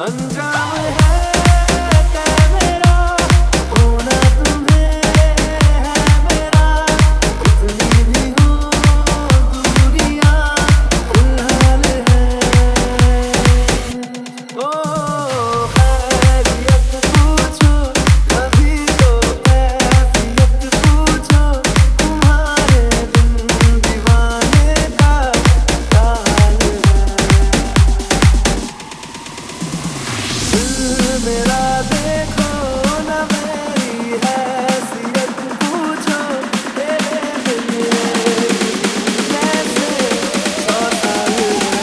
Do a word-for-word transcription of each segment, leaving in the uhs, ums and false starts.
अंजाम है तय मेरा, होना तुम्हें है मेरा। कितनी भी हो दूरियां फिलहाल है। ओ खैरियत पूछो कभी तो कैफियत पूछो, तुम्हारे बिन दीवाने का हाल है। दिल मेरा देखो ना मेरी हैसियत पूछो, तेरे बिन कैसे सौ साल है।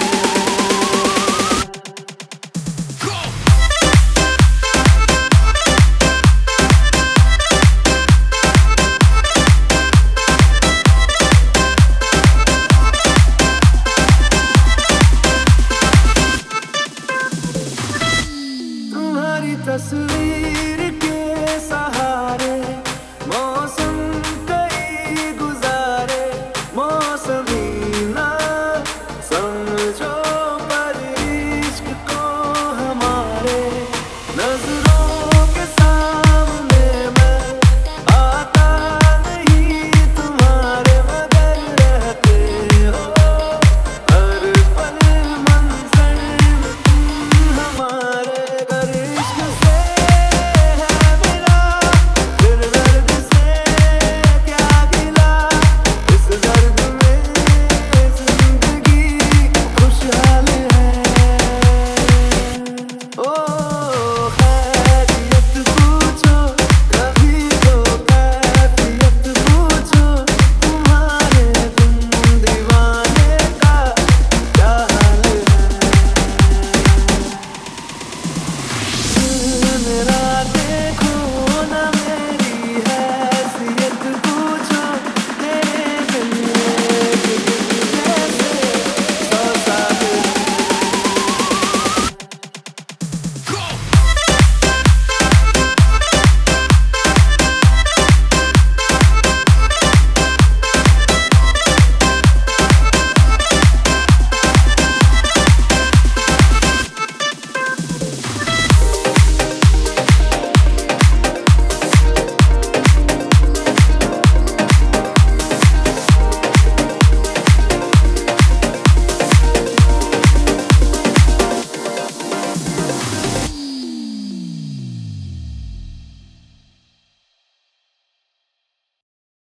तुम्हारी तस्वीर